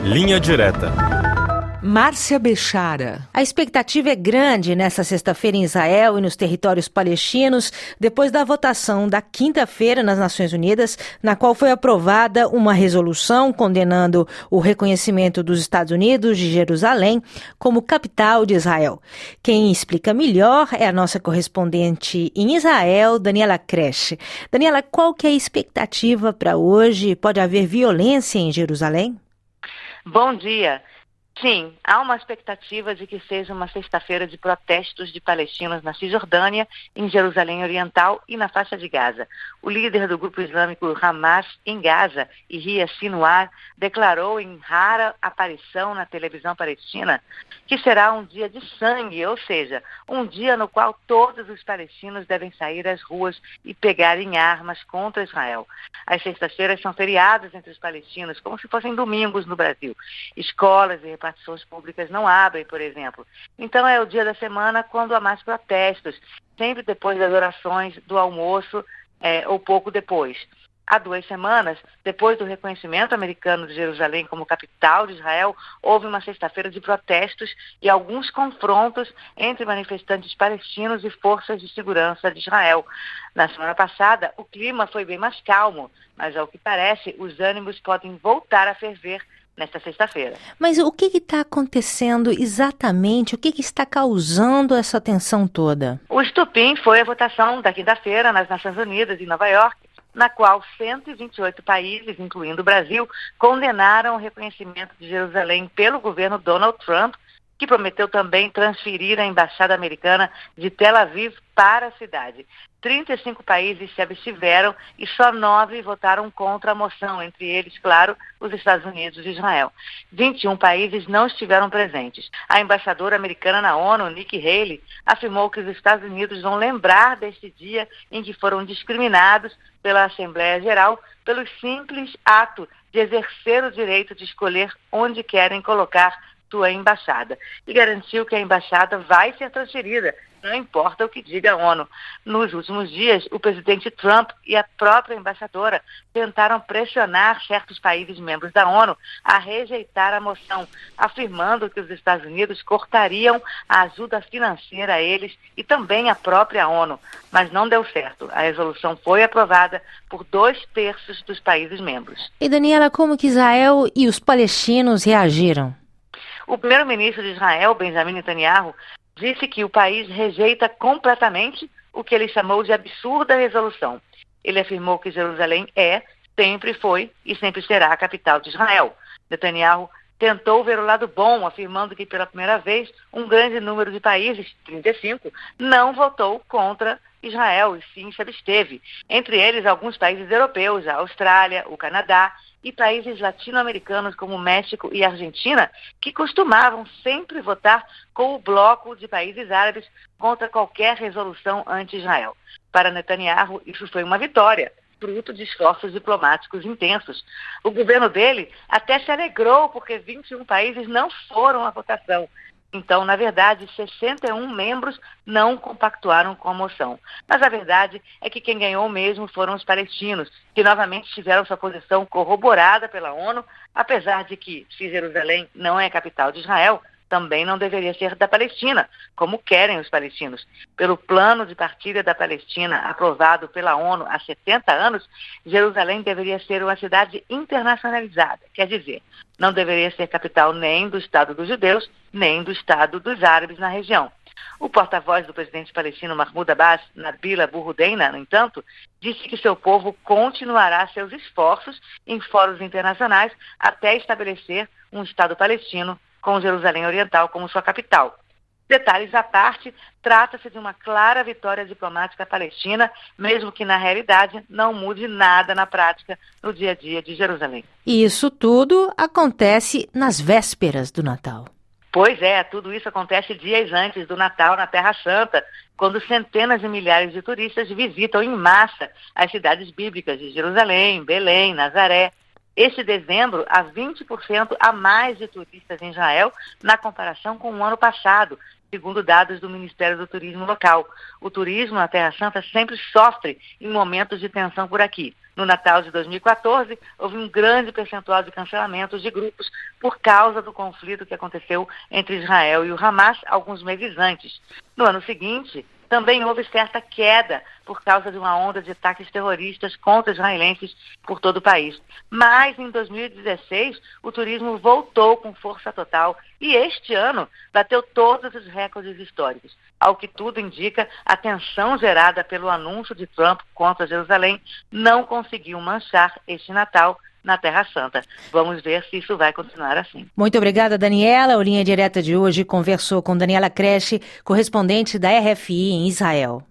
Linha Direta. Márcia Bechara. A expectativa é grande nesta sexta-feira em Israel e nos territórios palestinos, depois da votação da quinta-feira nas Nações Unidas, na qual foi aprovada uma resolução condenando o reconhecimento dos Estados Unidos de Jerusalém como capital de Israel. Quem explica melhor é a nossa correspondente em Israel, Daniela Kresh. Daniela, qual que é a expectativa para hoje? Pode haver violência em Jerusalém? Bom dia. Sim, há uma expectativa de que seja uma sexta-feira de protestos de palestinos na Cisjordânia, em Jerusalém Oriental e na faixa de Gaza. O líder do grupo islâmico Hamas em Gaza, Yahya Sinwar, declarou em rara aparição na televisão palestina que será um dia de sangue, ou seja, um dia no qual todos os palestinos devem sair às ruas e pegarem armas contra Israel. As sextas-feiras são feriados entre os palestinos, como se fossem domingos no Brasil. Escolas e repartições públicas não abrem, por exemplo. Então é o dia da semana quando há mais protestos, sempre depois das orações do almoço ou pouco depois. Há 2 semanas, depois do reconhecimento americano de Jerusalém como capital de Israel, houve uma sexta-feira de protestos e alguns confrontos entre manifestantes palestinos e forças de segurança de Israel. Na semana passada, o clima foi bem mais calmo, mas ao que parece, os ânimos podem voltar a ferver nesta sexta-feira. Mas o que está acontecendo exatamente? O que está causando essa tensão toda? O estopim foi a votação da quinta-feira nas Nações Unidas, em Nova York, na qual 128 países, incluindo o Brasil, condenaram o reconhecimento de Jerusalém pelo governo Donald Trump, que prometeu também transferir a embaixada americana de Tel Aviv para a cidade. 35 países se abstiveram e só 9 votaram contra a moção, entre eles, claro, os Estados Unidos e Israel. 21 países não estiveram presentes. A embaixadora americana na ONU, Nikki Haley, afirmou que os Estados Unidos vão lembrar deste dia em que foram discriminados pela Assembleia Geral pelo simples ato de exercer o direito de escolher onde querem colocar sua embaixada, e garantiu que a embaixada vai ser transferida, não importa o que diga a ONU. Nos últimos dias, o presidente Trump e a própria embaixadora tentaram pressionar certos países membros da ONU a rejeitar a moção, afirmando que os Estados Unidos cortariam a ajuda financeira a eles e também à própria ONU, mas não deu certo. A resolução foi aprovada por 2/3 dos países membros. E Daniela, como que Israel e os palestinos reagiram? O primeiro-ministro de Israel, Benjamin Netanyahu, disse que o país rejeita completamente o que ele chamou de absurda resolução. Ele afirmou que Jerusalém sempre foi e sempre será a capital de Israel. Netanyahu tentou ver o lado bom, afirmando que pela primeira vez um grande número de países, 35, não votou contra Israel e sim se absteve. Entre eles, alguns países europeus, a Austrália, o Canadá e países latino-americanos como México e Argentina, que costumavam sempre votar com o bloco de países árabes contra qualquer resolução anti-Israel. Para Netanyahu, isso foi uma vitória, fruto de esforços diplomáticos intensos. O governo dele até se alegrou porque 21 países não foram à votação. Então, na verdade, 61 membros não compactuaram com a moção. Mas a verdade é que quem ganhou mesmo foram os palestinos, que novamente tiveram sua posição corroborada pela ONU, apesar de que, se Jerusalém não é a capital de Israel, também não deveria ser da Palestina, como querem os palestinos. Pelo plano de partilha da Palestina, aprovado pela ONU há 70 anos, Jerusalém deveria ser uma cidade internacionalizada, quer dizer, não deveria ser capital nem do Estado dos judeus, nem do Estado dos árabes na região. O porta-voz do presidente palestino Mahmoud Abbas, Nabil Abu Rudeina, no entanto, disse que seu povo continuará seus esforços em fóruns internacionais até estabelecer um Estado palestino com Jerusalém Oriental como sua capital. Detalhes à parte, trata-se de uma clara vitória diplomática palestina, mesmo que na realidade não mude nada na prática no dia a dia de Jerusalém. E isso tudo acontece nas vésperas do Natal. Pois é, tudo isso acontece dias antes do Natal na Terra Santa, quando centenas de milhares de turistas visitam em massa as cidades bíblicas de Jerusalém, Belém, Nazaré. Este dezembro, há 20% a mais de turistas em Israel na comparação com o ano passado, segundo dados do Ministério do Turismo local. O turismo na Terra Santa sempre sofre em momentos de tensão por aqui. No Natal de 2014, houve um grande percentual de cancelamentos de grupos por causa do conflito que aconteceu entre Israel e o Hamas alguns meses antes. No ano seguinte, também houve certa queda por causa de uma onda de ataques terroristas contra israelenses por todo o país. Mas em 2016, o turismo voltou com força total e este ano bateu todos os recordes históricos. Ao que tudo indica, a tensão gerada pelo anúncio de Trump contra Jerusalém não conseguiu manchar este Natal na Terra Santa. Vamos ver se isso vai continuar assim. Muito obrigada, Daniela. O Linha Direta de hoje conversou com Daniela Cresce, correspondente da RFI em Israel.